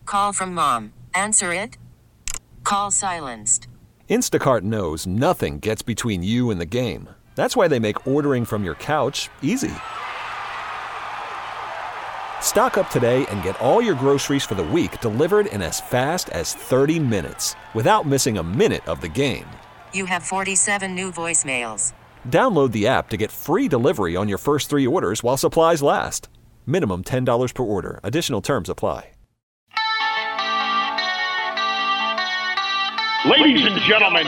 Call from mom. Answer it. Call silenced. Instacart knows nothing gets between you and the game. That's why they make ordering from your couch easy. Stock up today and get all your groceries for the week delivered in as fast as 30 minutes without missing a minute of the game. You have 47 new voicemails. Download the app to get free delivery on your first 3 orders while supplies last. Minimum $10 per order. Additional terms apply. Ladies and gentlemen.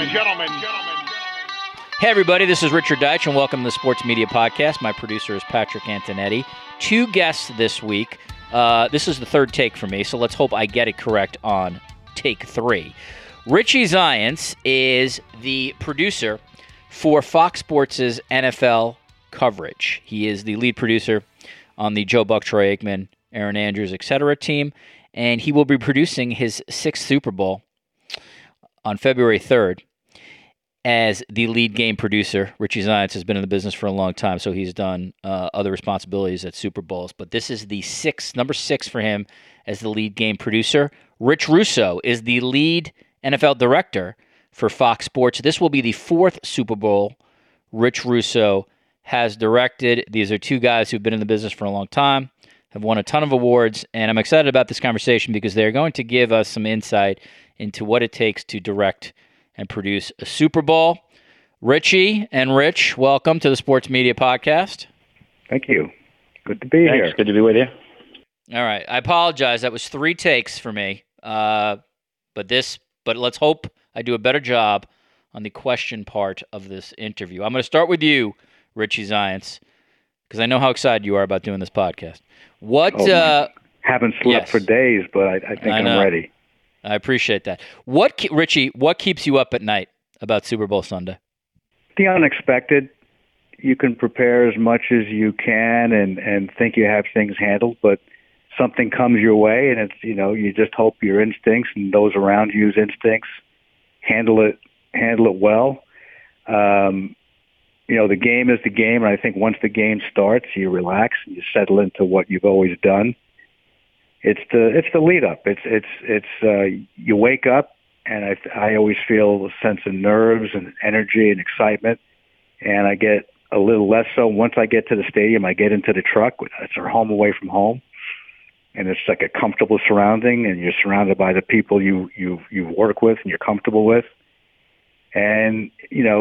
Hey, everybody, this is Richard Deitch, and welcome to the Sports Media Podcast. My producer is Patrick Antonetti. 2 guests this week. This is the third take for me, so let's hope I get it correct on take 3. Richie Zients is the producer for Fox Sports' NFL coverage. He is the lead producer on the Joe Buck, Troy Aikman, Aaron Andrews, etc. team, and he will be producing his 6th Super Bowl on February 3rd as the lead game producer. Richie Zients has been in the business for a long time, so he's done other responsibilities at Super Bowls. But this is the number 6 for him as the lead game producer. Rich Russo is the lead NFL director for Fox Sports. This will be the 4th Super Bowl Rich Russo has directed. These are 2 guys who've been in the business for a long time, have won a ton of awards, and I'm excited about this conversation because they're going to give us some insight into what it takes to direct and produce a Super Bowl. Richie and Rich, welcome to the Sports Media Podcast. Thank you. Good to be here. Good to be with you. All right. I apologize. That was 3 takes for me. But let's hope I do a better job on the question part of this interview. I'm going to start with you, Richie Zients, because I know how excited you are about doing this podcast. Haven't slept for days, but I think I'm ready. I appreciate that. Richie, what keeps you up at night about Super Bowl Sunday? The unexpected. You can prepare as much as you can and think you have things handled, but something comes your way, and it's you just hope your instincts and those around you's instincts handle it well. The game is the game, and I think once the game starts, you relax and you settle into what you've always done. It's the lead up. It's you wake up, and I always feel a sense of nerves and energy and excitement, and I get a little less so once I get to the stadium. I get into the truck. It's our home away from home, and it's like a comfortable surrounding, and you're surrounded by the people you work with and you're comfortable with, and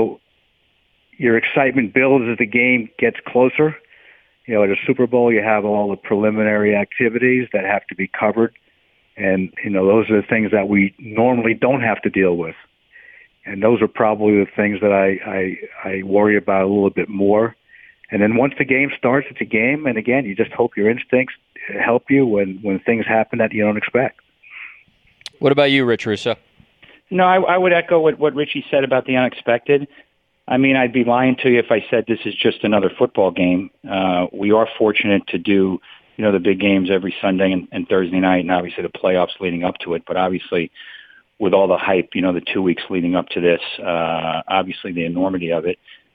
your excitement builds as the game gets closer. At a Super Bowl, you have all the preliminary activities that have to be covered, and those are the things that we normally don't have to deal with, and those are probably the things that I worry about a little bit more. And then once the game starts, it's a game, and again, you just hope your instincts help you when things happen that you don't expect. What about you, Rich Russo? No, I would echo what Richie said about the unexpected. I mean, I'd be lying to you if I said this is just another football game. We are fortunate to do, the big games every Sunday and Thursday night, and obviously the playoffs leading up to it. But obviously, with all the hype, the 2 weeks leading up to this, obviously the enormity of it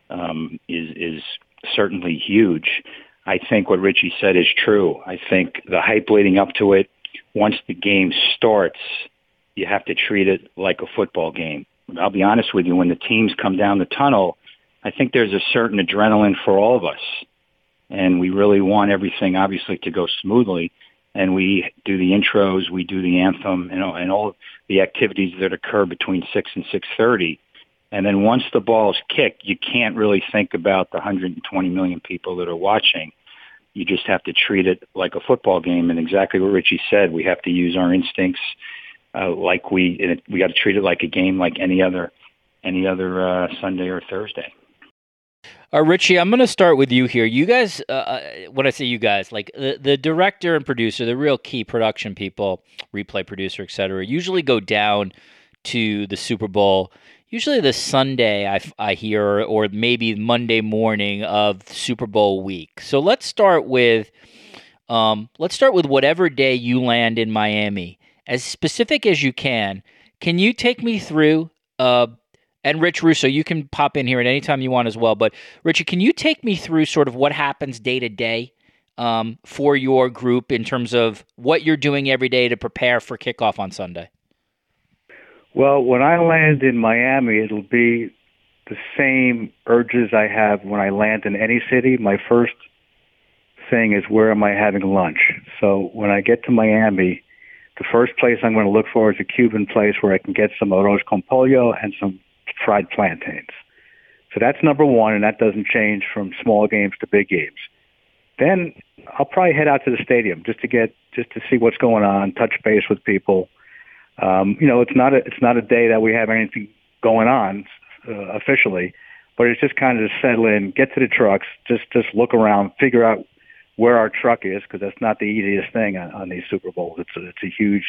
is certainly huge. I think what Richie said is true. I think the hype leading up to it, once the game starts, you have to treat it like a football game. I'll be honest with you, when the teams come down the tunnel, I think there's a certain adrenaline for all of us. And we really want everything, obviously, to go smoothly. And we do the intros, we do the anthem, and all the activities that occur between 6 and 6:30. And then once the ball's kicked, you can't really think about the 120 million people that are watching. You just have to treat it like a football game. And exactly what Richie said, we have to use our instincts. We got to treat it like a game, like any other Sunday or Thursday. Richie, I'm going to start with you here. You guys, when I say you guys, like the director and producer, the real key production people, replay producer, et cetera, usually go down to the Super Bowl. Usually the Sunday I hear, or maybe Monday morning of Super Bowl week. So let's start with whatever day you land in Miami. As specific as you can you take me through, and Rich Russo, you can pop in here at any time you want as well, but Richie, can you take me through sort of what happens day to day for your group in terms of what you're doing every day to prepare for kickoff on Sunday? Well, when I land in Miami, it'll be the same urges I have when I land in any city. My first thing is, where am I having lunch? So when I get to Miami, the first place I'm going to look for is a Cuban place where I can get some arroz con pollo and some fried plantains. So that's number one, and that doesn't change from small games to big games. Then I'll probably head out to the stadium just to see what's going on, touch base with people. It's not a day that we have anything going on officially, but it's just kind of to settle in, get to the trucks, just look around, figure out where our truck is, because that's not the easiest thing on these Super Bowls. It's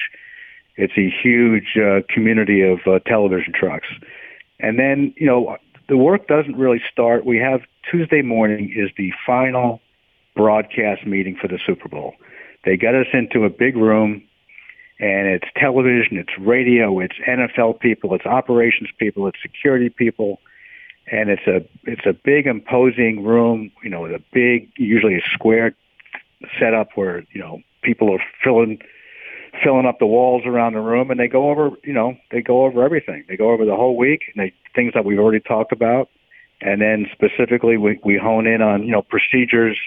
a huge community of television trucks, and then the work doesn't really start. We have Tuesday morning is the final broadcast meeting for the Super Bowl. They get us into a big room, and it's television, it's radio, it's NFL people, it's operations people, it's security people, and it's a big imposing room, with a big, usually a square setup where people are filling up the walls around the room, and they go over everything. They go over the whole week, and things that we've already talked about, and then specifically we hone in on procedures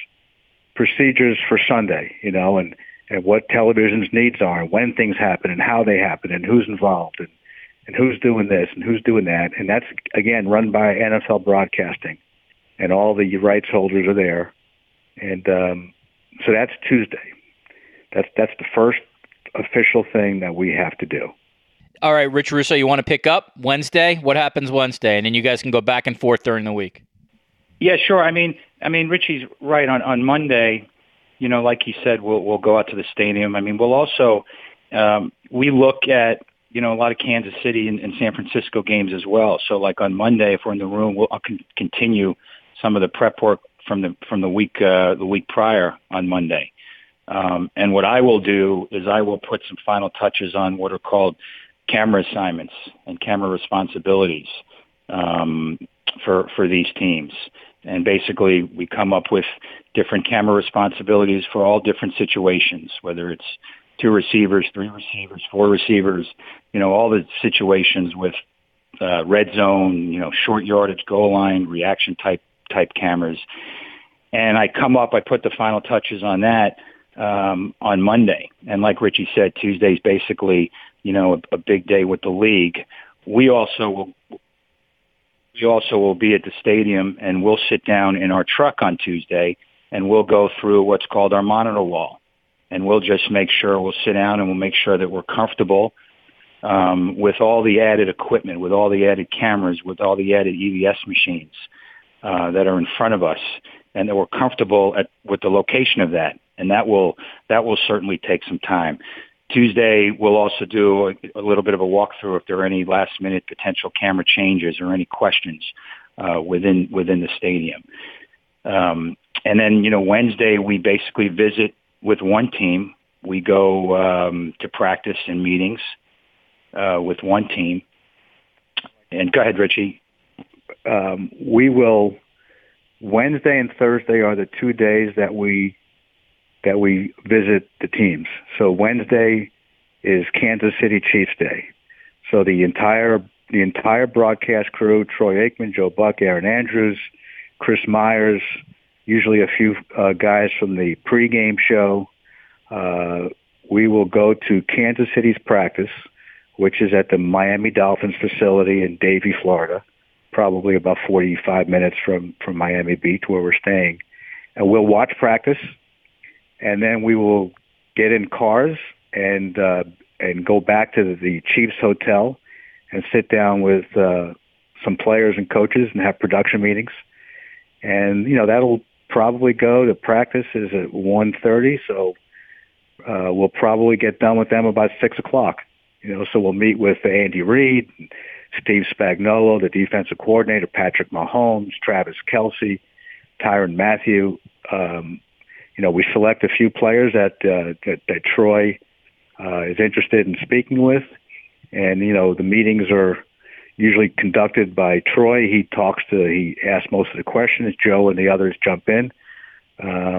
for Sunday, and what television's needs are, and when things happen, and how they happen, and who's involved, and who's doing this, and who's doing that. And that's, again, run by NFL Broadcasting, and all the rights holders are there. And so that's Tuesday. That's the first official thing that we have to do. All right, Rich Russo, you want to pick up Wednesday? What happens Wednesday? And then you guys can go back and forth during the week. Yeah, sure. I mean, Richie's right. On Monday, like he said, we'll go out to the stadium. I mean, we'll also we look at a lot of Kansas City and San Francisco games as well. So, like on Monday, if we're in the room, I'll continue some of the prep work from the week prior on Monday. And what I will do is I will put some final touches on what are called camera assignments and camera responsibilities for these teams. And basically, we come up with different camera responsibilities for all different situations, whether it's 2 receivers, 3 receivers, 4 receivers, all the situations with red zone, short yardage, goal line, reaction type cameras. And I put the final touches on that on Monday. And like Richie said, Tuesday's basically, a big day with the league. We also will be at the stadium, and we'll sit down in our truck on Tuesday, and we'll go through what's called our monitor wall. And we'll just make sure, we'll sit down and we'll make sure that we're comfortable with all the added equipment, with all the added cameras, with all the added EVS machines that are in front of us, and that we're comfortable with the location of that. And that will certainly take some time. Tuesday, we'll also do a little bit of a walkthrough if there are any last-minute potential camera changes or any questions within the stadium. And then, Wednesday, we basically visit with one team. We go to practice and meetings with one team. And go ahead, Richie. We will. Wednesday and Thursday are the 2 days that we visit the teams. So Wednesday is Kansas City Chiefs Day. So the entire broadcast crew, Troy Aikman, Joe Buck, Aaron Andrews, Chris Myers, usually a few guys from the pregame show. We will go to Kansas City's practice, which is at the Miami Dolphins facility in Davie, Florida, probably about 45 minutes from Miami Beach, where we're staying. And we'll watch practice, and then we will get in cars and go back to the Chiefs Hotel and sit down with some players and coaches and have production meetings. And, that'll probably go to practices at 1:30, so we'll probably get done with them about 6 o'clock. So we'll meet with Andy Reid, Steve Spagnuolo, the defensive coordinator, Patrick Mahomes, Travis Kelce, Tyrann Mathieu. We select a few players that Troy is interested in speaking with. And, the meetings are usually conducted by Troy. He asks most of the questions. Joe and the others jump in.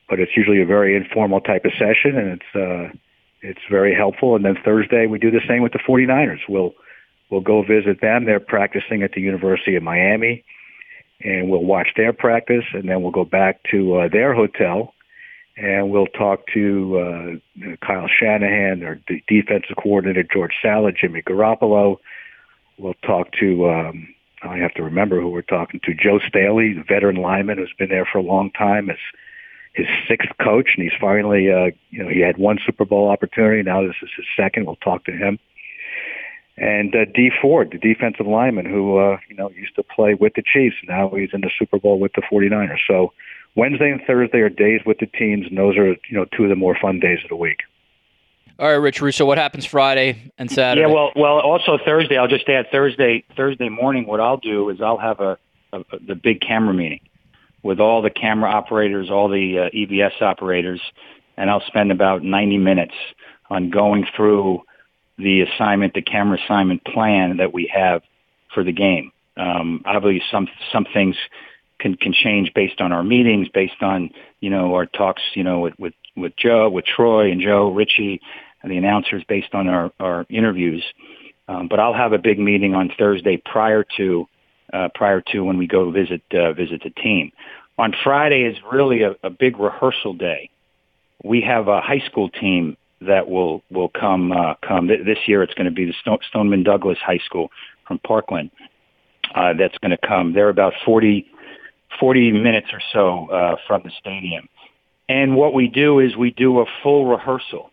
but it's usually a very informal type of session, and it's very helpful. And then Thursday we do the same with the 49ers. We'll go visit them. They're practicing at the University of Miami, and we'll watch their practice, and then we'll go back to their hotel, and we'll talk to Kyle Shanahan, their defensive coordinator, George Salad, Jimmy Garoppolo. We'll talk to, I have to remember who we're talking to, Joe Staley, the veteran lineman who's been there for a long time, as his sixth coach, and he's finally, he had one Super Bowl opportunity. Now this is his second. We'll talk to him. And Dee Ford, the defensive lineman who, used to play with the Chiefs. Now he's in the Super Bowl with the 49ers. So Wednesday and Thursday are days with the teams, and those are, two of the more fun days of the week. All right, Rich Russo, what happens Friday and Saturday? Yeah, well, also Thursday, I'll just add Thursday morning, what I'll do is I'll have the big camera meeting with all the camera operators, all the EBS operators, and I'll spend about 90 minutes on going through the camera assignment plan that we have for the game. Obviously, some things can change based on our meetings, based on our talks, with Joe, with Troy and Joe, Richie, and the announcers, based on our interviews. But I'll have a big meeting on Thursday prior to when we go visit the team. On Friday is really a big rehearsal day. We have a high school team that will come. This year it's going to be the Stoneman Douglas High School from Parkland. That's going to come. They're about 40 minutes or so from the stadium. And what we do is we do a full rehearsal,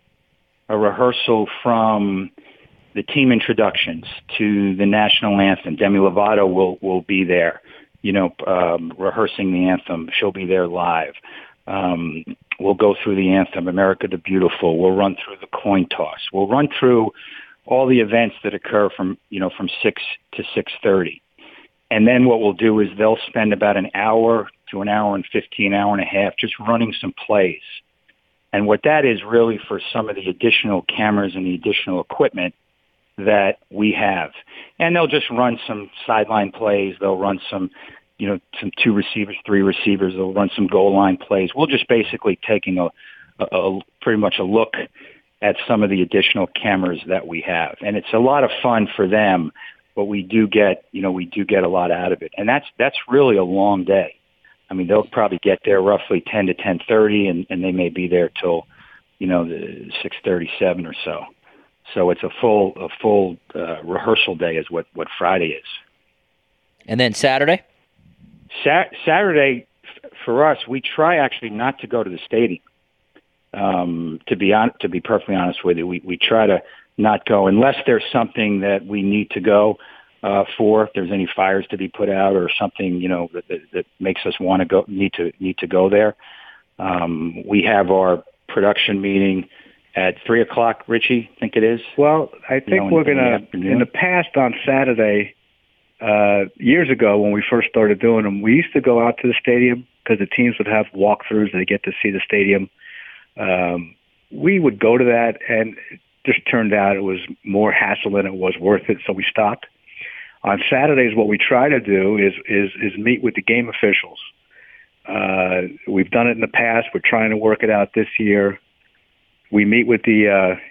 from the team introductions to the national anthem. Demi Lovato will be there, rehearsing the anthem. She'll be there live. We'll go through the anthem, America the Beautiful. We'll run through the coin toss. We'll run through all the events that occur from 6 to 6:30. And then what we'll do is they'll spend about an hour to an hour and 15, hour and a half just running some plays. And what that is really for some of the additional cameras and the additional equipment that we have. And they'll just run some sideline plays. They'll run some 2 receivers, 3 receivers. They'll run some goal line plays. We'll just basically taking a pretty much a look at some of the additional cameras that we have. And it's a lot of fun for them, but we do get a lot out of it. And that's really a long day. I mean, they'll probably get there roughly 10 to 10:30, and they may be there till, the 6:37 or so. So it's a full rehearsal day is what Friday is. And then Saturday? Saturday, for us, we try actually not to go to the stadium. To be perfectly honest with you, we try to not go unless there's something that we need to go for. If there's any fires to be put out or something, that makes us want to go, need to go there. We have our production meeting at 3:00. Richie, I think it is. Well, I think we're gonna. In the past on Saturday. Years ago when we first started doing them, we used to go out to the stadium because the teams would have walkthroughs and they get to see the stadium. We would go to that, and it just turned out it was more hassle than it was worth it, so we stopped. On Saturdays, what we try to do is meet with the game officials. We've done it in the past. We're trying to work it out this year. We meet with the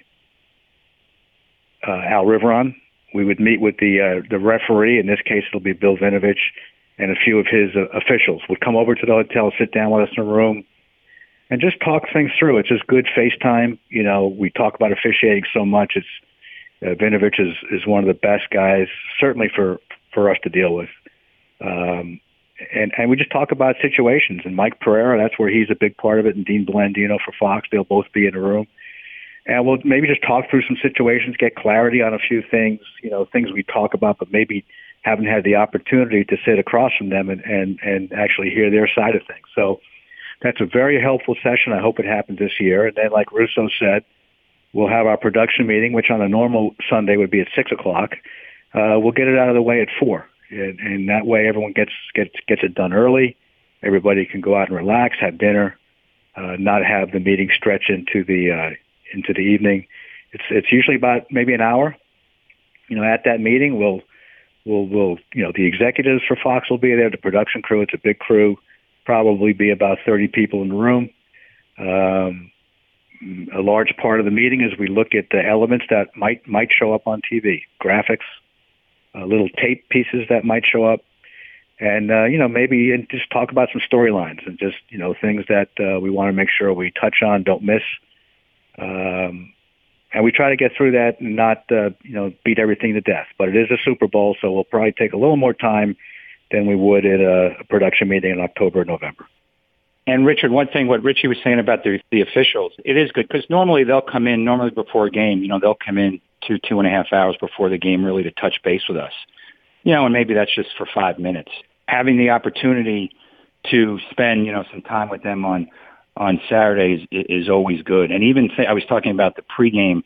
Al Riveron. We would meet with the referee. In this case, it'll be Bill Vinovich, and a few of his officials would come over to the hotel, sit down with us in a room, and just talk things through. It's just good FaceTime. We talk about officiating so much. It's Vinovich is one of the best guys, certainly for us to deal with. And we just talk about situations. And Mike Pereira, that's where he's a big part of it, and Dean Blandino for Fox. They'll both be in a room. And we'll maybe just talk through some situations, get clarity on a few things, things we talk about, but maybe haven't had the opportunity to sit across from them and actually hear their side of things. So that's a very helpful session. I hope it happens this year. And then, like Russo said, we'll have our production meeting, which on a normal Sunday would be at 6:00. We'll get it out of the way at 4:00. And that way everyone gets it done early. Everybody can go out and relax, have dinner, not have the meeting stretch into the evening. It's usually about maybe an hour. At that meeting, we'll the executives for Fox will be there. The production crew, it's a big crew, probably be about 30 people in the room. A large part of the meeting is we look at the elements that might show up on TV, graphics, little tape pieces that might show up, and maybe just talk about some storylines and just things that we want to make sure we touch on, don't miss, and we try to get through that and not beat everything to death. But it is a Super Bowl, so we'll probably take a little more time than we would at a production meeting in October or November. And Richard, one thing, what Richie was saying about the officials, it is good because normally they'll come in, before a game, they'll come in 2.5 hours before the game really to touch base with us. And maybe that's just for 5 minutes. Having the opportunity to spend, some time with them on Saturdays is always good. And even I was talking about the pregame,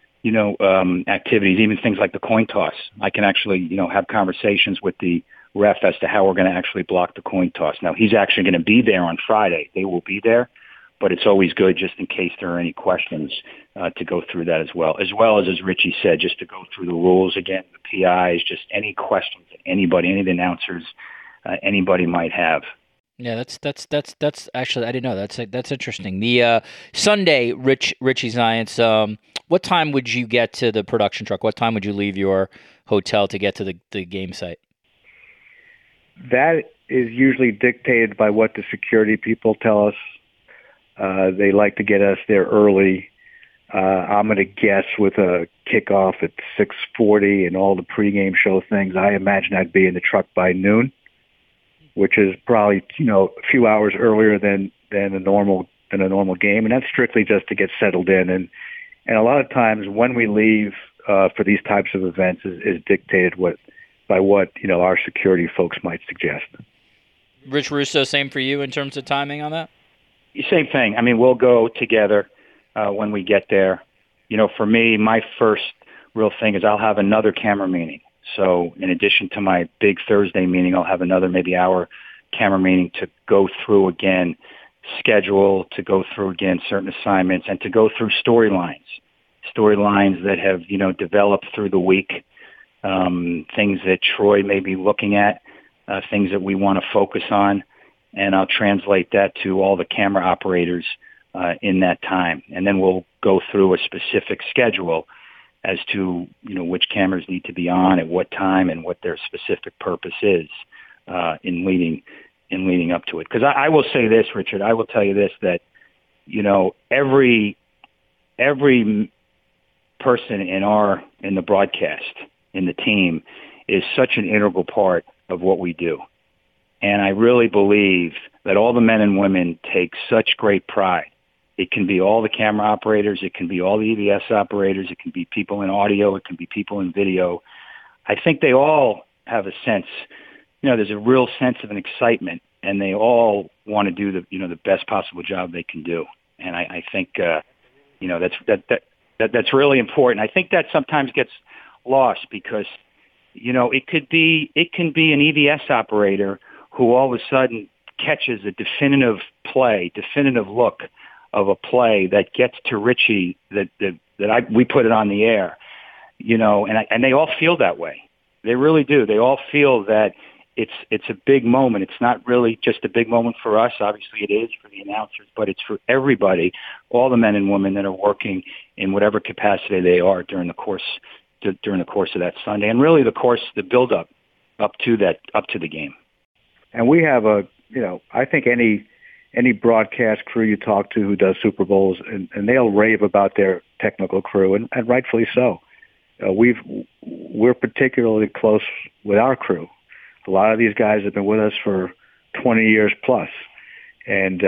activities, even things like the coin toss. I can actually, have conversations with the ref as to how we're going to actually block the coin toss. Now, he's actually going to be there on Friday. They will be there, but it's always good just in case there are any questions to go through that as well as Richie said, just to go through the rules again, the PIs, just any questions that anybody, any of the announcers, anybody might have. Yeah, that's actually, I didn't know. That's interesting. The Sunday, Richie Zients, what time would you get to the production truck? What time would you leave your hotel to get to the game site? That is usually dictated by what the security people tell us. They like to get us there early. I'm going to guess with a kickoff at 6:40 and all the pregame show things, I imagine I'd be in the truck by noon, which is probably a few hours earlier than a normal game, and that's strictly just to get settled in. And a lot of times when we leave for these types of events is dictated by what our security folks might suggest. Rich Russo, same for you in terms of timing on that? Same thing. I mean, we'll go together when we get there. For me, my first real thing is I'll have another camera meeting. So in addition to my big Thursday meeting, I'll have another maybe hour camera meeting to go through again schedule, to go through again certain assignments, and to go through storylines that have developed through the week. Things that Troy may be looking at, things that we want to focus on, and I'll translate that to all the camera operators in that time. And then we'll go through a specific schedule as to which cameras need to be on at what time and what their specific purpose is in leading up to it. Because I will say this, Richard, I will tell you this, that every person in the broadcast, in the team, is such an integral part of what we do. And I really believe that all the men and women take such great pride. It can be all the camera operators, it can be all the EVS operators, it can be people in audio, it can be people in video. I think they all have a sense, there's a real sense of an excitement, and they all want to do the best possible job they can do. And I think that's really important. I think that sometimes gets lost because it can be an EVS operator who all of a sudden catches a definitive look of a play that gets to Richie we put it on the air, and they all feel that way. They really do. They all feel that it's a big moment. It's not really just a big moment for us. Obviously it is for the announcers, but it's for everybody, all the men and women that are working in whatever capacity they are during the course of that Sunday, and really the build up to the game. And we have I think any broadcast crew you talk to who does Super Bowls, and they'll rave about their technical crew, and rightfully so. We're particularly close with our crew. A lot of these guys have been with us for 20 years plus, and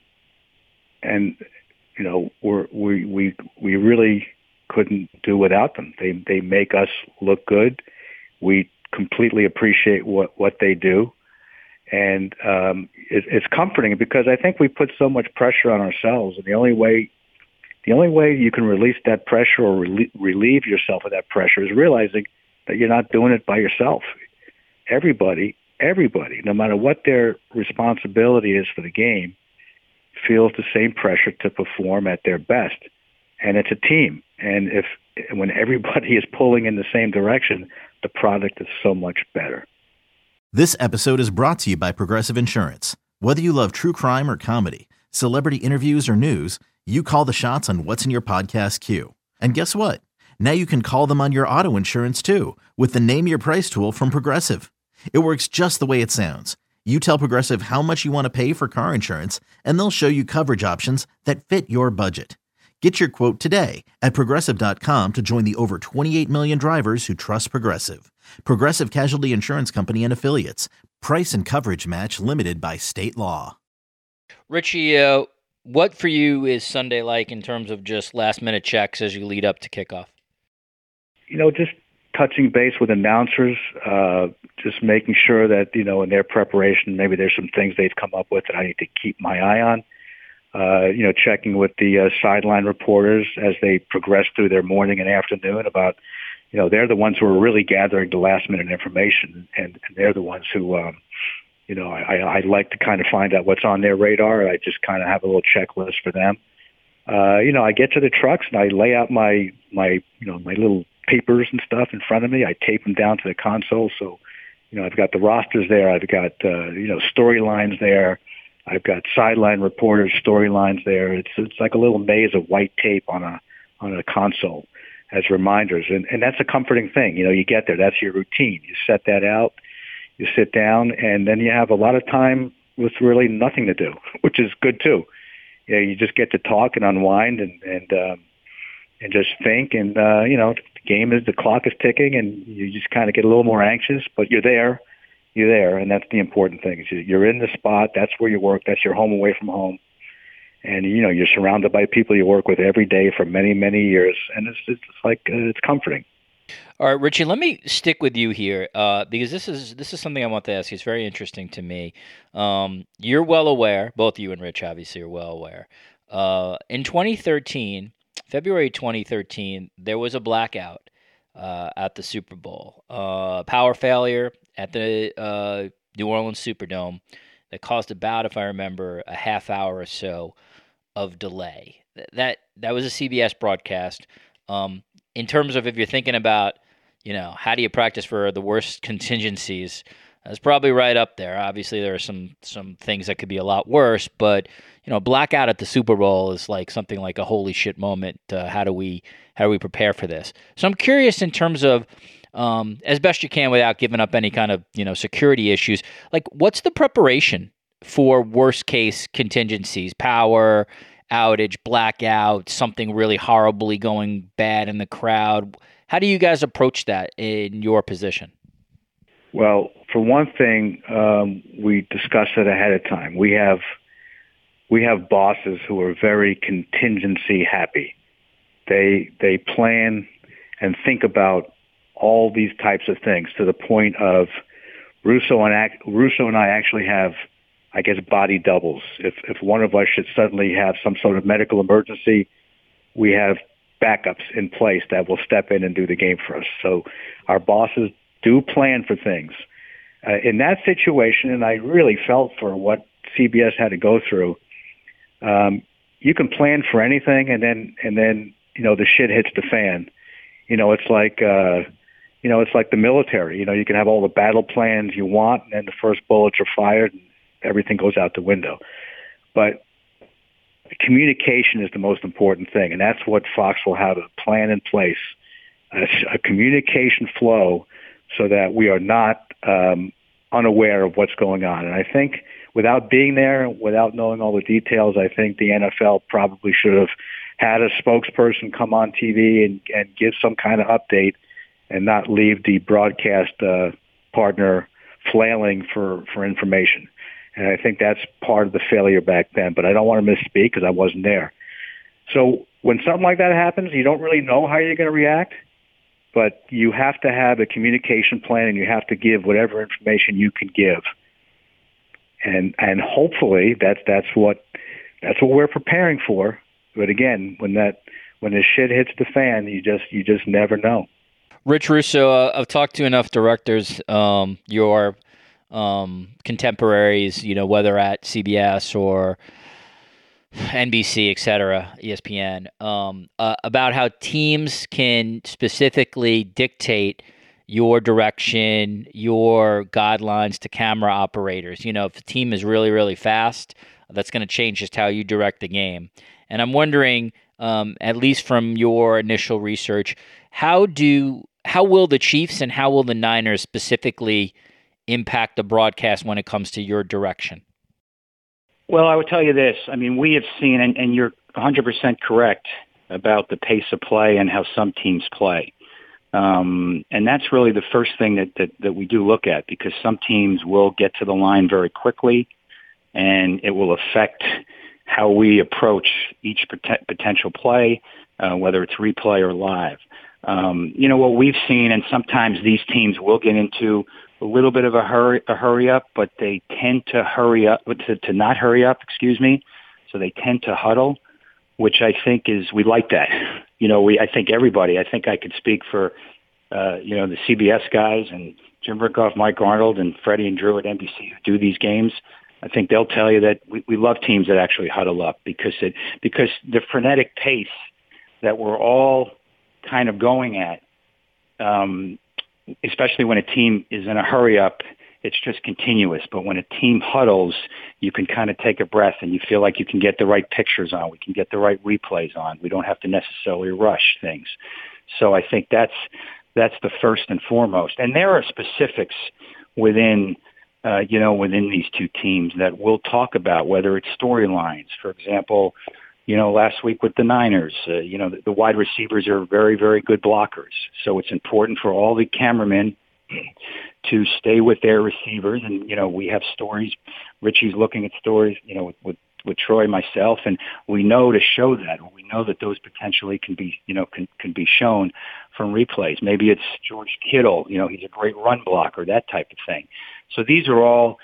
we really couldn't do without them. They make us look good. We completely appreciate what they do, and it's comforting because I think we put so much pressure on ourselves, and the only way you can release that pressure or relieve yourself of that pressure is realizing that you're not doing it by yourself. Everybody, no matter what their responsibility is for the game, feels the same pressure to perform at their best. And it's a team. And when everybody is pulling in the same direction, the product is so much better. This episode is brought to you by Progressive Insurance. Whether you love true crime or comedy, Celebrity interviews or news, you call the shots on what's in your podcast queue. And guess what? Now you can call them on your auto insurance too with the Name Your Price tool from Progressive. It works just the way it sounds. You tell Progressive how much you want to pay for car insurance, and they'll show you coverage options that fit your budget. Get your quote today at Progressive.com to join the over 28 million drivers who trust Progressive. Progressive Casualty Insurance Company and Affiliates. Price and coverage match limited by state law. Richie, what for you is Sunday like in terms of just last-minute checks as you lead up to kickoff? Just touching base with announcers, just making sure that, in their preparation, maybe there's some things they've come up with that I need to keep my eye on. Checking with the sideline reporters as they progress through their morning and afternoon about, they're the ones who are really gathering the last minute information, and they're the ones who, I like to kind of find out what's on their radar. I just kind of have a little checklist for them. I get to the trucks and I lay out my little papers and stuff in front of me. I tape them down to the console. So, I've got the rosters there. I've got, storylines there. I've got sideline reporters' storylines there. It's like a little maze of white tape on a console as reminders. And that's a comforting thing. You get there. That's your routine. You set that out. You sit down, and then you have a lot of time with really nothing to do, which is good too. You just get to talk and unwind and just think. And the clock is ticking, and you just kind of get a little more anxious, but you're there. You're there, and that's the important thing. You're in the spot. That's where you work. That's your home away from home. And, you're surrounded by people you work with every day for many, many years. And it's comforting. All right, Richie, let me stick with you here because this is something I want to ask you. It's very interesting to me. You're well aware, both you and Rich obviously are well aware. In 2013, February 2013, there was a blackout at the Super Bowl. Power failure at the New Orleans Superdome that caused about, if I remember, a half hour or so of delay. That was a CBS broadcast. In terms of if you're thinking about, how do you practice for the worst contingencies, that's probably right up there. Obviously, there are some things that could be a lot worse, but blackout at the Super Bowl is like something like a holy shit moment. How do we prepare for this? So I'm curious in terms of as best you can without giving up any kind of security issues. Like, what's the preparation for worst case contingencies? Power outage, blackout, something really horribly going bad in the crowd. How do you guys approach that in your position? Well, for one thing, we discuss it ahead of time. We have bosses who are very contingency happy. They plan and think about all these types of things to the point of Russo and I actually have, I guess, body doubles. If one of us should suddenly have some sort of medical emergency, we have backups in place that will step in and do the game for us. So our bosses do plan for things. In that situation, and I really felt for what CBS had to go through, you can plan for anything, and then the shit hits the fan. It's like it's like the military. You can have all the battle plans you want, and then the first bullets are fired, and everything goes out the window. But communication is the most important thing, and that's what Fox will have a plan in place, a communication flow, so that we are not unaware of what's going on. And I think without being there, without knowing all the details, I think the NFL probably should have had a spokesperson come on TV and give some kind of update and not leave the broadcast partner flailing for information. And I think that's part of the failure back then. But I don't want to misspeak because I wasn't there. So when something like that happens, you don't really know how you're going to react, but you have to have a communication plan and you have to give whatever information you can give. And hopefully that's what we're preparing for. But again, when the shit hits the fan, you just never know. Rich Russo, I've talked to enough directors, your contemporaries, whether at CBS or NBC, et cetera, ESPN, about how teams can specifically dictate your direction, your guidelines to camera operators. If the team is really, really fast, that's going to change just how you direct the game. And I'm wondering, at least from your initial research, how will the Chiefs and how will the Niners specifically impact the broadcast when it comes to your direction? Well, I would tell you this. I mean, we have seen, and you're 100% correct about the pace of play and how some teams play. And that's really the first thing that we do look at, because some teams will get to the line very quickly, and it will affect how we approach each potential play, whether it's replay or live. What we've seen, and sometimes these teams will get into a little bit of a hurry up, but they tend to to not hurry up, So they tend to huddle, which I think we like that. I think everybody, I think I could speak for, the CBS guys and Jim Rickoff, Mike Arnold, and Freddie and Drew at NBC who do these games. I think they'll tell you that we love teams that actually huddle up because the frenetic pace that we're all kind of going at, especially when a team is in a hurry up, it's just continuous. But when a team huddles, you can kind of take a breath and you feel like you can get the right pictures on. We can get the right replays on. We don't have to necessarily rush things. So I think that's the first and foremost. And there are specifics within these two teams that we'll talk about, whether it's storylines. For example, last week with the Niners, the wide receivers are very, very good blockers. So it's important for all the cameramen to stay with their receivers. And, we have stories. Richie's looking at stories, with Troy, myself, and we know to show that. We know that those potentially can be, can be shown from replays. Maybe it's George Kittle, he's a great run blocker, that type of thing. So these are all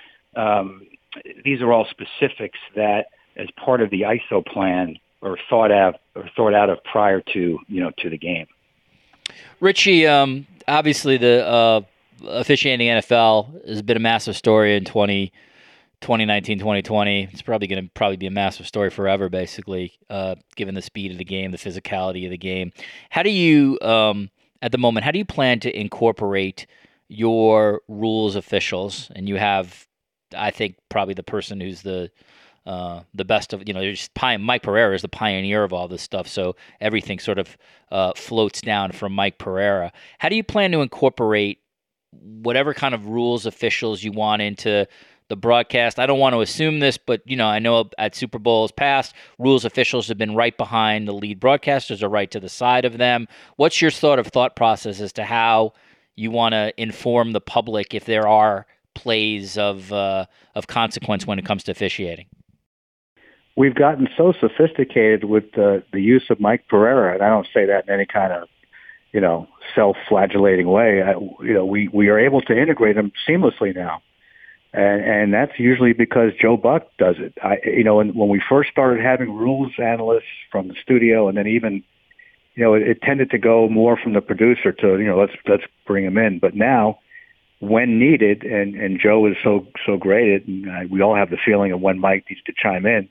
specifics that, as part of the ISO plan, are thought out of prior to the game. Richie, obviously the officiating NFL has been a massive story in 2019, 2020. It's probably going to be a massive story forever, basically, given the speed of the game, the physicality of the game. How do you, at the moment, how do you plan to incorporate your rules officials? And you have, I think, probably the person who's the best of, Mike Pereira is the pioneer of all this stuff. So everything sort of floats down from Mike Pereira. How do you plan to incorporate whatever kind of rules officials you want into the broadcast? I don't want to assume this, but I know at Super Bowls past, rules officials have been right behind the lead broadcasters or right to the side of them. What's your thought process as to how you want to inform the public if there are plays of consequence when it comes to officiating? We've gotten so sophisticated with the use of Mike Pereira, and I don't say that in any kind of self-flagellating way. We are able to integrate them seamlessly now. And that's usually because Joe Buck does it. When we first started having rules analysts from the studio, and then even, it tended to go more from the producer to, let's bring him in. But now, when needed, and Joe is so great at, and we all have the feeling of when Mike needs to chime in,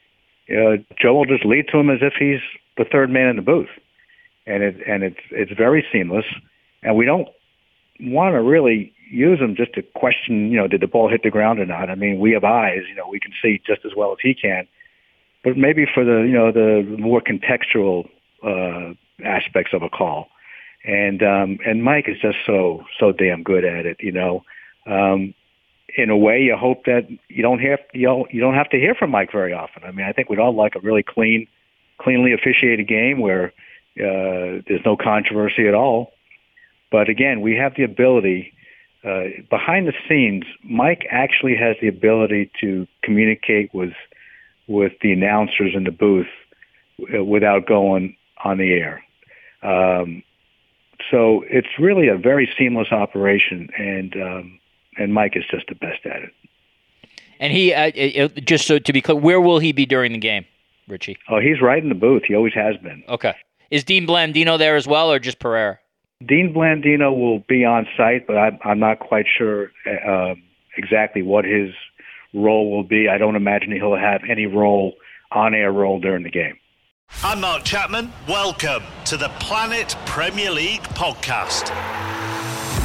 Joe will just lead to him as if he's the third man in the booth. And it's very seamless, and we don't want to really use him just to question, did the ball hit the ground or not? I mean, we have eyes, we can see just as well as he can, but maybe for the more contextual aspects of a call, and Mike is just so damn good at it, In a way, you hope that you don't have to hear from Mike very often. I mean, I think we'd all like a really cleanly officiated game where there's no controversy at all. But again, we have the ability, behind the scenes, Mike actually has the ability to communicate with the announcers in the booth without going on the air. So it's really a very seamless operation, and Mike is just the best at it. And he, just so to be clear, where will he be during the game, Richie? Oh, he's right in the booth. He always has been. Okay. Is Dean Blandino there as well, or just Pereira? Dean Blandino will be on site, but I'm not quite sure exactly what his role will be. I don't imagine he'll have any on-air role during the game. I'm Mark Chapman. Welcome to the Planet Premier League podcast.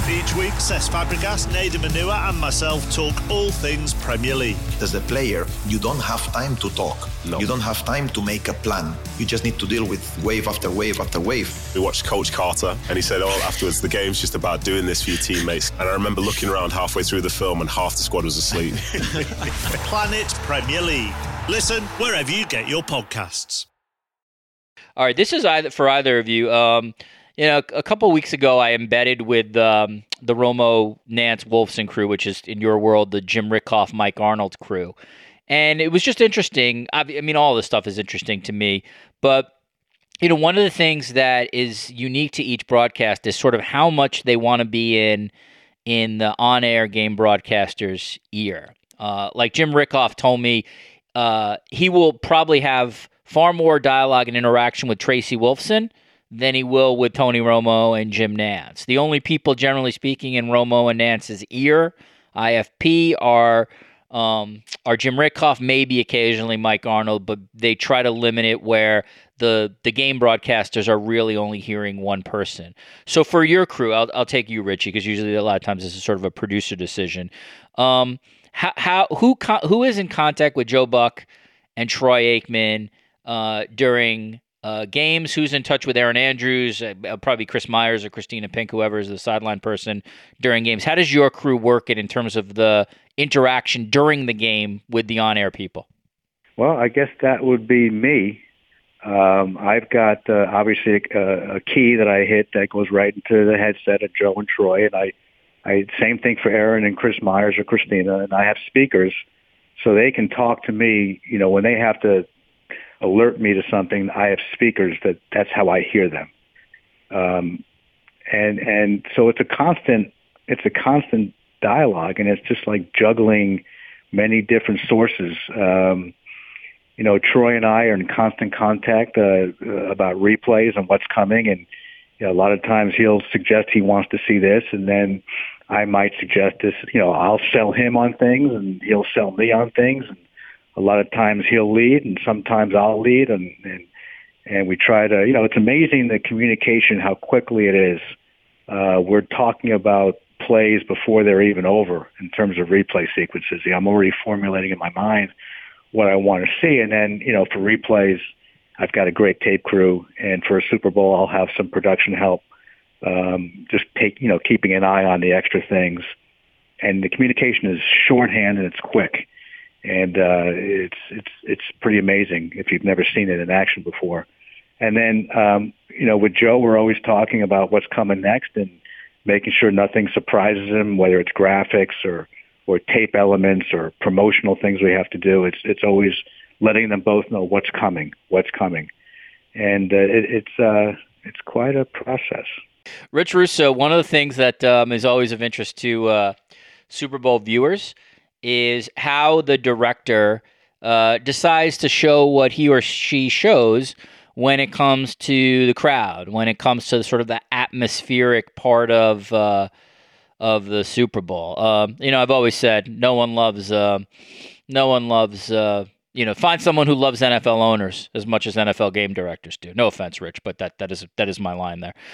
Each week, Cesc Fabregas, Nader Manua and myself talk all things Premier League. As a player, you don't have time to talk. No. You don't have time to make a plan. You just need to deal with wave after wave after wave. We watched Coach Carter and he said, afterwards, the game's just about doing this for your teammates. And I remember looking around halfway through the film and half the squad was asleep. Planet Premier League. Listen wherever you get your podcasts. All right, this is for either of you. A couple of weeks ago, I embedded with the Romo, Nance, Wolfson crew, which is, in your world, the Jim Rickhoff, Mike Arnold crew. And it was just interesting. I mean, all this stuff is interesting to me. But, one of the things that is unique to each broadcast is sort of how much they want to be in the on-air game broadcaster's ear. Like Jim Rickhoff told me, he will probably have far more dialogue and interaction with Tracy Wolfson than he will with Tony Romo and Jim Nance. The only people, generally speaking, in Romo and Nance's ear, IFP, are Jim Rickhoff, maybe occasionally Mike Arnold, but they try to limit it where the game broadcasters are really only hearing one person. So for your crew, I'll take you, Richie, because usually a lot of times this is sort of a producer decision. Who is in contact with Joe Buck and Troy Aikman during games? Who's in touch with Aaron Andrews? Probably Chris Myers or Christina Pink, whoever is the sideline person during games. How does your crew work it in terms of the interaction during the game with the on-air people? Well, I guess that would be me. I've got obviously a key that I hit that goes right into the headset of Joe and Troy, and I same thing for Aaron and Chris Myers or Christina, and I have speakers so they can talk to me. When they have to alert me to something, I have speakers that's how I hear them. And so it's a constant dialogue, and it's just like juggling many different sources. Troy and I are in constant contact about replays and what's coming, and a lot of times he'll suggest he wants to see this, and then I might suggest this. I'll sell him on things, and he'll sell me on things, and a lot of times he'll lead, and sometimes I'll lead, and we try to. It's amazing the communication, how quickly it is. We're talking about plays before they're even over in terms of replay sequences. I'm already formulating in my mind what I want to see, and then for replays, I've got a great tape crew, and for a Super Bowl, I'll have some production help. Just keeping an eye on the extra things, and the communication is shorthand and it's quick, and it's pretty amazing if you've never seen it in action before. And then with Joe, we're always talking about what's coming next and making sure nothing surprises him, whether it's graphics or tape elements or promotional things we have to do. It's always letting them both know what's coming, and it's quite a process. Rich Russo, one of the things that is always of interest to Super Bowl viewers is how the director decides to show what he or she shows when it comes to the crowd, when it comes to sort of the atmospheric part of the Super Bowl. I've always said no one loves find someone who loves NFL owners as much as NFL game directors do. No offense, Rich, but that is my line there.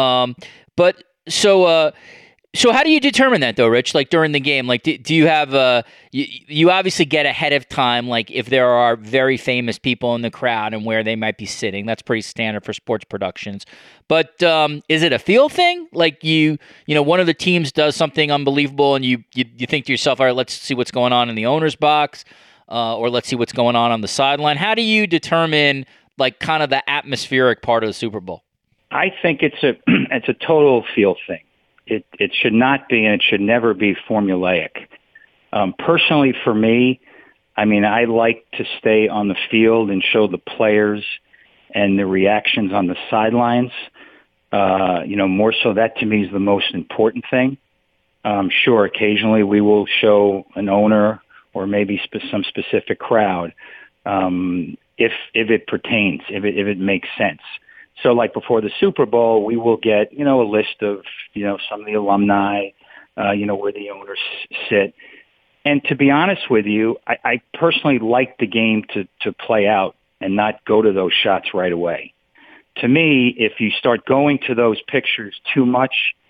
So how do you determine that though, Rich? Like during the game, like do you have you obviously get ahead of time, like if there are very famous people in the crowd and where they might be sitting. That's pretty standard for sports productions. But is it a feel thing? Like one of the teams does something unbelievable and you think to yourself, all right, let's see what's going on in the owner's box, or let's see what's going on the sideline. How do you determine like kind of the atmospheric part of the Super Bowl? I think it's a total feel thing. It should not be, and it should never be formulaic. Personally, for me, I like to stay on the field and show the players and the reactions on the sidelines. More so, that to me is the most important thing. Sure, occasionally we will show an owner or maybe some specific crowd if it pertains, if it makes sense. So like before the Super Bowl, we will get, a list of, some of the alumni, where the owners sit. And to be honest with you, I personally like the game to play out and not go to those shots right away. To me, if you start going to those pictures too much,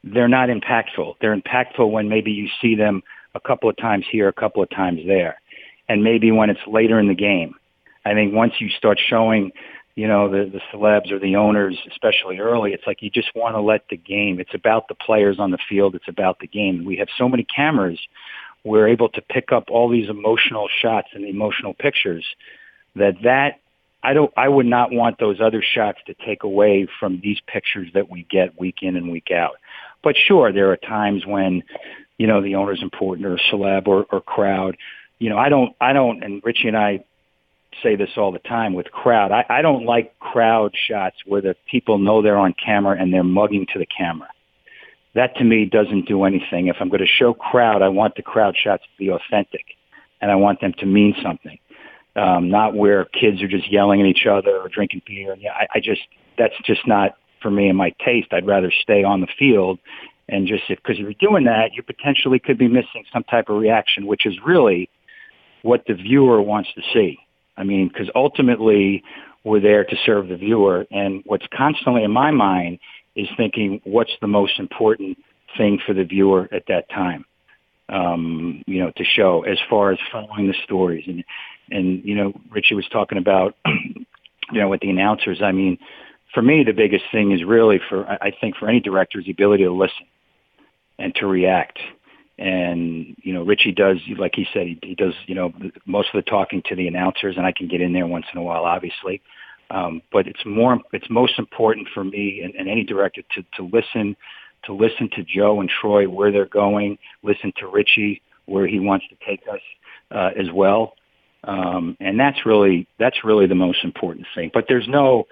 they're not impactful. They're impactful when maybe you see them a couple of times here, a couple of times there, and maybe when it's later in the game. I think once you start showing, the celebs or the owners, especially early, it's like you just want to let the game. It's about the players on the field. It's about the game. We have so many cameras. We're able to pick up all these emotional shots and emotional pictures that I would not want those other shots to take away from these pictures that we get week in and week out. But sure, there are times when, the owner's important or celeb or crowd. I don't, and Richie and I say this all the time with crowd. I don't like crowd shots where the people know they're on camera and they're mugging to the camera. That to me doesn't do anything. If I'm going to show crowd, I want the crowd shots to be authentic and I want them to mean something. Not where kids are just yelling at each other or drinking beer. That's just not for me and my taste. I'd rather stay on the field and because if you're doing that, you potentially could be missing some type of reaction, which is really what the viewer wants to see. I mean, because ultimately we're there to serve the viewer, and what's constantly in my mind is thinking, what's the most important thing for the viewer at that time, to show as far as following the stories. And Richie was talking about, with the announcers. I mean, for me, the biggest thing is really I think for any director is the ability to listen and to react. And, Richie does, like he said, he does, most of the talking to the announcers, and I can get in there once in a while, obviously. But it's most important for me and any director to listen to Joe and Troy, where they're going, listen to Richie, where he wants to take us, as well. And that's really the most important thing. But there's no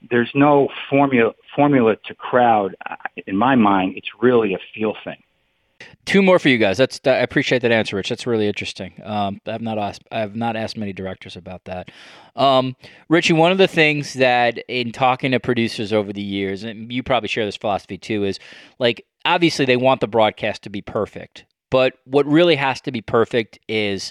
formula to crowd. In my mind, it's really a feel thing. Two more for you guys. I appreciate that answer, Rich. That's really interesting. I have not asked many directors about that. Richie, one of the things that in talking to producers over the years, and you probably share this philosophy too, is like obviously they want the broadcast to be perfect, but what really has to be perfect is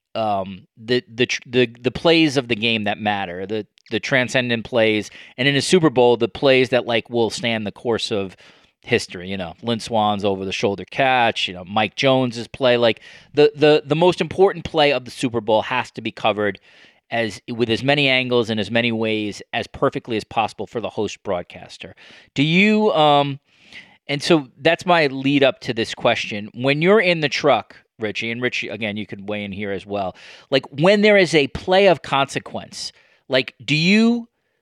the plays of the game that matter, the transcendent plays, and in a Super Bowl, the plays that like will stand the course of history. Lynn Swann's over the shoulder catch, Mike Jones's play, like the most important play of the Super Bowl has to be covered with as many angles and as many ways as perfectly as possible for the host broadcaster. Do you and so that's my lead up to this question. When you're in the truck, Richie, and Richie, again, you could weigh in here as well. Like when there is a play of consequence, like do you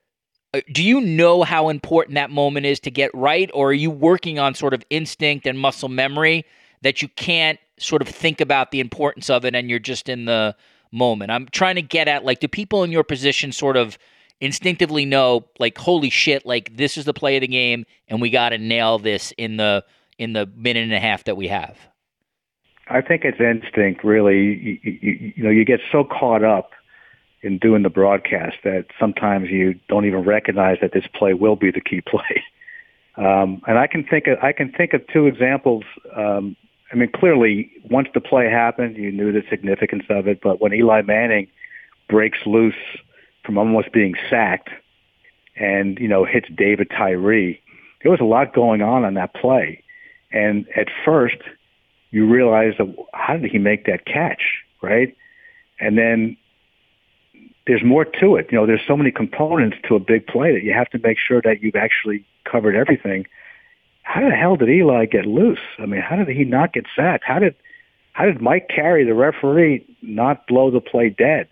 know how important that moment is to get right, or are you working on sort of instinct and muscle memory that you can't sort of think about the importance of it and you're just in the moment? I'm trying to get at, like, do people in your position sort of instinctively know, like, holy shit, like this is the play of the game and we got to nail this in the minute and a half that we have? I think it's instinct, really. You get so caught up in doing the broadcast that sometimes you don't even recognize that this play will be the key play. And I can think of two examples. Clearly, once the play happened, you knew the significance of it. But when Eli Manning breaks loose from almost being sacked and, hits David Tyree, there was a lot going on that play. And at first, you realize, how did he make that catch, right? And then there's more to it. There's so many components to a big play that you have to make sure that you've actually covered everything. How the hell did Eli get loose? I mean, how did he not get sacked? How did Mike Carey, the referee, not blow the play dead?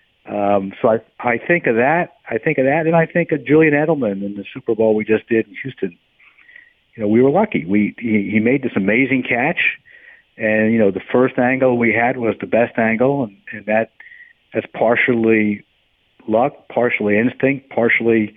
So I think of that. And I think of Julian Edelman in the Super Bowl we just did in Houston. We were lucky. He made this amazing catch, and the first angle we had was the best angle, and that's partially luck, partially instinct, partially,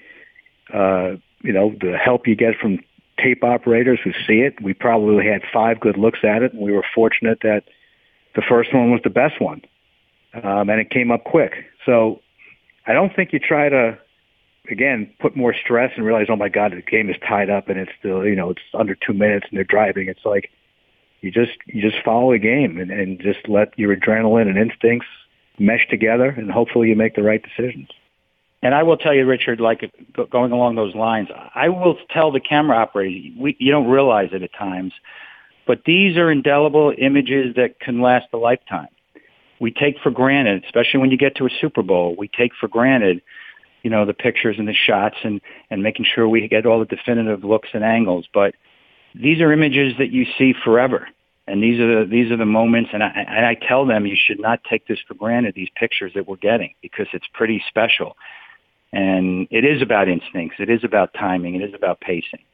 the help you get from tape operators who see it. We probably had 5 good looks at it, and we were fortunate that the first one was the best one, and it came up quick. So I don't think you try to, again, put more stress and realize, oh my God, the game is tied up and it's still, it's under 2 minutes and they're driving. It's like you just follow the game and just let your adrenaline and instincts mesh together, and hopefully you make the right decisions. And I will tell you, Richard, like going along those lines, I will tell the camera operators, you don't realize it at times, but these are indelible images that can last a lifetime. We take for granted, especially when you get to a Super Bowl, we take for granted, the pictures and the shots and making sure we get all the definitive looks and angles. But these are images that you see forever. And these are the moments, and I tell them you should not take this for granted, these pictures that we're getting, because it's pretty special. And it is about instincts. It is about timing. It is about pacing.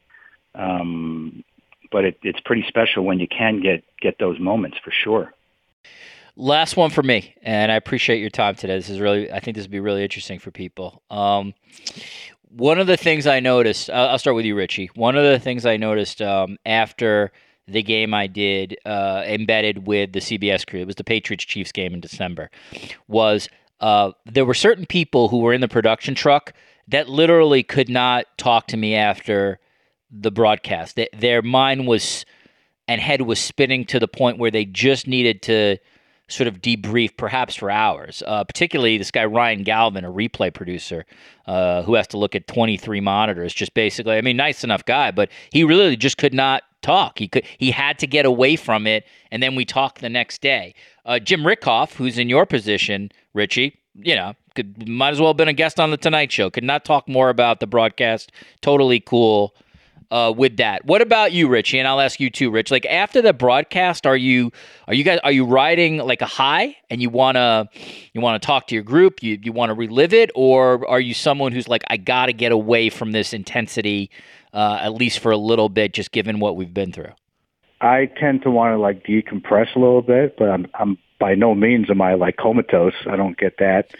But it's pretty special when you can get those moments, for sure. Last one for me, and I appreciate your time today. I think this would be really interesting for people. One of the things I noticed, I'll start with you, Richie. One of the things I noticed after the game I did embedded with the CBS crew, it was the Patriots-Chiefs game in December, was there were certain people who were in the production truck that literally could not talk to me after the broadcast. Their mind and head was spinning to the point where they just needed to sort of debrief, perhaps for hours. Particularly this guy Ryan Galvin, a replay producer, who has to look at 23 monitors. Just basically, nice enough guy, but he really just could not talk. He had to get away from it, and then we talked the next day. Jim Rickhoff, who's in your position, Richie, might as well have been a guest on the Tonight Show. Could not talk more about the broadcast. Totally cool with that. What about you, Richie? And I'll ask you too, Rich. Like after the broadcast, are you riding like a high and you wanna talk to your group? You want to relive it, or are you someone who's like, I gotta get away from this intensity, at least for a little bit, just given what we've been through? I tend to want to like decompress a little bit, but I'm by no means am I like comatose. I don't get that.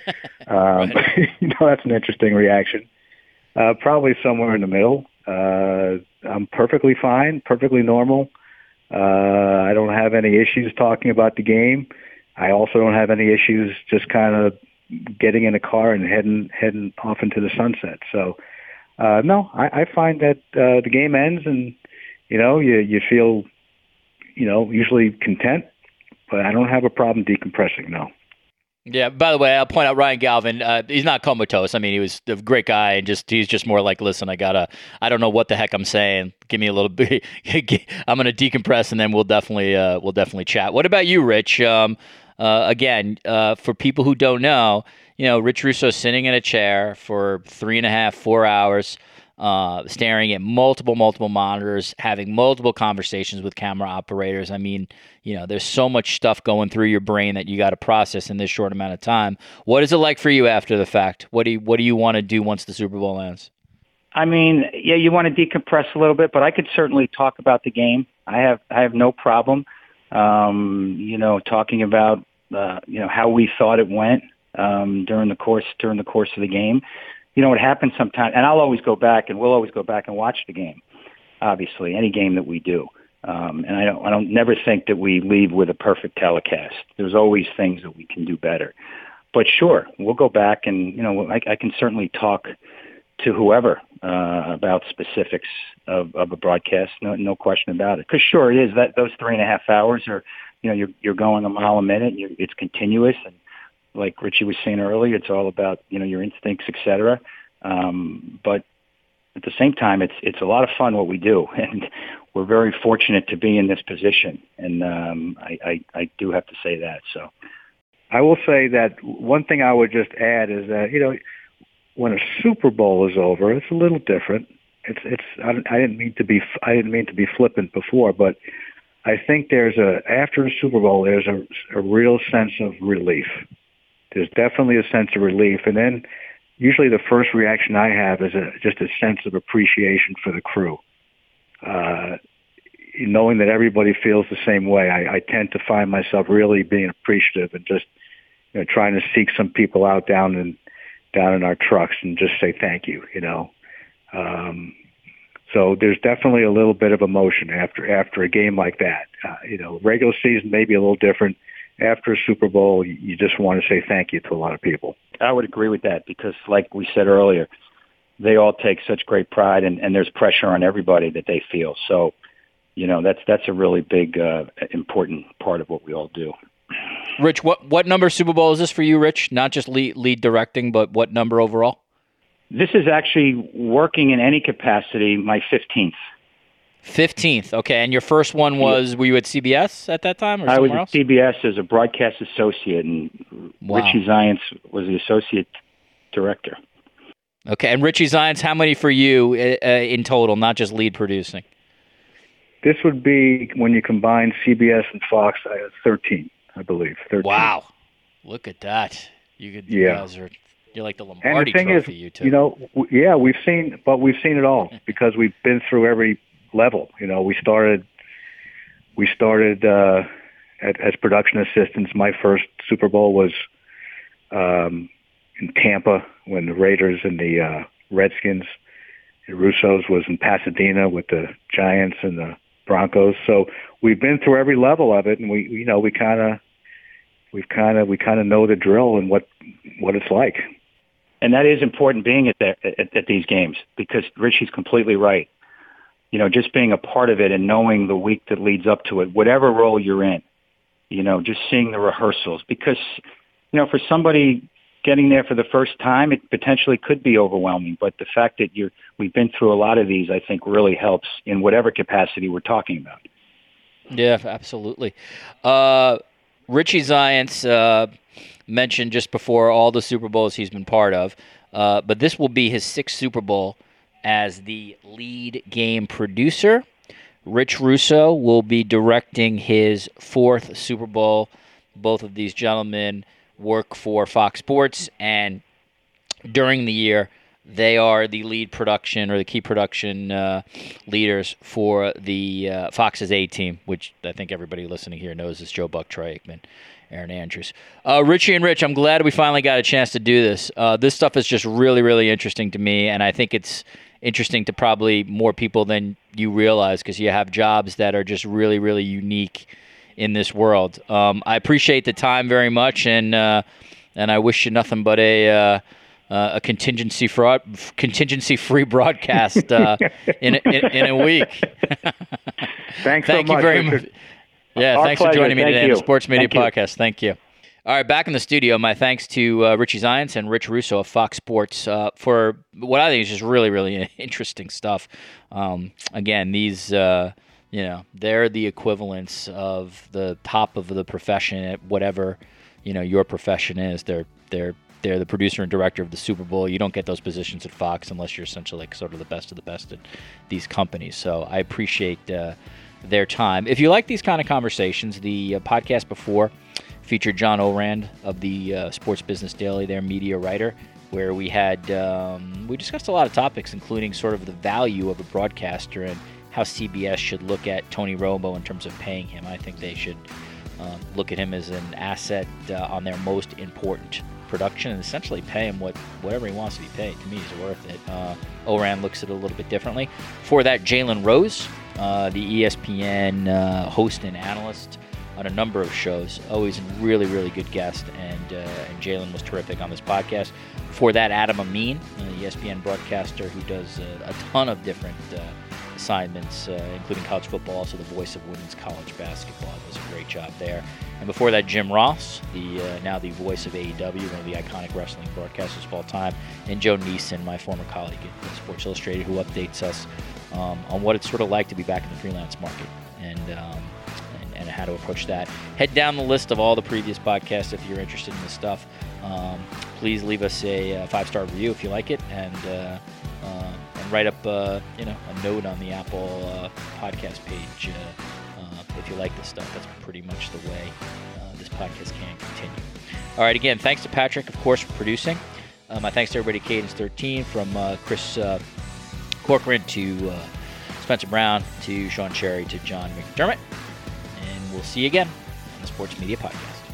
That's an interesting reaction. Probably somewhere in the middle. I'm perfectly fine, perfectly normal. I don't have any issues talking about the game. I also don't have any issues just kind of getting in a car and heading off into the sunset. So, no, I find that the game ends and, you feel, usually content, but I don't have a problem decompressing, no. Yeah, by the way, I'll point out Ryan Galvin, he's not comatose. He was a great guy, and he's just more like, listen, I don't know what the heck I'm saying. Give me a little bit. I'm going to decompress, and then we'll definitely chat. What about you, Rich? Again, for people who don't know, Rich Russo's sitting in a chair for 3.5, 4 hours, staring at multiple monitors, having multiple conversations with camera operators. There's so much stuff going through your brain that you got to process in this short amount of time. What is it like for you after the fact? What do you want to do once the Super Bowl ends? You want to decompress a little bit, but I could certainly talk about the game. I have no problem, talking about, how we thought it went, during the course of the game. It happens sometimes, and I'll always go back, and we'll always go back and watch the game. Obviously, any game that we do, and I don't never think that we leave with a perfect telecast. There's always things that we can do better. But sure, we'll go back, and I can certainly talk to whoever about specifics of a broadcast. No question about it. Because sure, it is that those 3.5 hours are, you're going a mile a minute. It's continuous and. Like Richie was saying earlier, it's all about, your instincts, et cetera. But at the same time, it's a lot of fun what we do. And we're very fortunate to be in this position. And I do have to say that. So I will say that one thing I would just add is that, when a Super Bowl is over, it's a little different. I didn't mean to be flippant before, but I think after a Super Bowl, there's a real sense of relief. There's definitely a sense of relief. And then usually the first reaction I have is just a sense of appreciation for the crew. Knowing that everybody feels the same way, I tend to find myself really being appreciative and just trying to seek some people out down in our trucks and just say thank you, So there's definitely a little bit of emotion after a game like that. Regular season may be a little different. After a Super Bowl, you just want to say thank you to a lot of people. I would agree with that because, like we said earlier, they all take such great pride, and there's pressure on everybody that they feel. So, that's a really big, important part of what we all do. Rich, what number Super Bowl is this for you, Rich? Not just lead directing, but what number overall? This is actually working in any capacity, my 15th. 15th, okay. And your first one was, were you at CBS at that time or I was somewhere else? at CBS as a broadcast associate, and Richie Zients was the associate director. Okay, and Richie Zients, how many for you in total, not just lead producing? This would be, when you combine CBS and Fox, 13, I believe. 13. Wow. Look at that. You guys are, you're like the Lombardi and the thing trophy, is, you two. we've seen it all because we've been through every level. We started as production assistants. My first Super Bowl was in Tampa when the Raiders and the Redskins, and Russo's was in Pasadena with the Giants and the Broncos. So we've been through every level of it, and we kind of know the drill and what it's like. And that is important, being at these games, because Richie's completely right. Just being a part of it and knowing the week that leads up to it, whatever role you're in, just seeing the rehearsals. Because, for somebody getting there for the first time, it potentially could be overwhelming. But the fact that we've been through a lot of these, I think, really helps in whatever capacity we're talking about. Yeah, absolutely. Richie Zients mentioned just before all the Super Bowls he's been part of, but this will be his 6th Super Bowl as the lead game producer. Rich Russo will be directing his 4th Super Bowl. Both of these gentlemen work for Fox Sports, and during the year, they are the lead production or the key production leaders for the Fox's A-Team, which I think everybody listening here knows is Joe Buck, Troy Aikman, Aaron Andrews. Richie and Rich, I'm glad we finally got a chance to do this. This stuff is just really, really interesting to me, and I think it's interesting to probably more people than you realize because you have jobs that are just really, really unique in this world. I appreciate the time very much, and I wish you nothing but a contingency-free broadcast in a week. Thank so you much, very much. Yeah, Our thanks pleasure. for joining me Thank today you. on the Sports Media Thank you. Podcast. Thank you. All right, back in the studio, my thanks to Richie Zients and Rich Russo of Fox Sports for what I think is just really, really interesting stuff. Again, these, they're the equivalents of the top of the profession at whatever, your profession is. They're the producer and director of the Super Bowl. You don't get those positions at Fox unless you're essentially like sort of the best of the best at these companies. So I appreciate their time. If you like these kind of conversations, the podcast before featured John Orand of the Sports Business Daily, their media writer, where we discussed a lot of topics, including sort of the value of a broadcaster and how CBS should look at Tony Romo in terms of paying him. I think they should look at him as an asset on their most important production and essentially pay him whatever he wants to be paid. To me, he's worth it. Orand looks at it a little bit differently. For that, Jalen Rose, the ESPN host and analyst on a number of shows, always a really, really good guest, and Jalen was terrific on this podcast. For that, Adam Amin, the ESPN broadcaster who does a ton of different assignments, including college football, also the voice of women's college basketball. Does a great job there. And before that, Jim Ross, now the voice of AEW, one of the iconic wrestling broadcasters of all time, and Joe Neeson, my former colleague at Sports Illustrated, who updates us on what it's sort of like to be back in the freelance market and how to approach that. Head down the list of all the previous podcasts if you're interested in this stuff. Please leave us a 5-star review if you like it, and write up a note on the Apple podcast page if you like this stuff. That's pretty much the way this podcast can continue. All right, again, thanks to Patrick, of course, for producing. My thanks to everybody at Cadence 13, from Chris Corcoran to Spencer Brown to Sean Cherry to John McDermott. And we'll see you again on the Sports Media Podcast.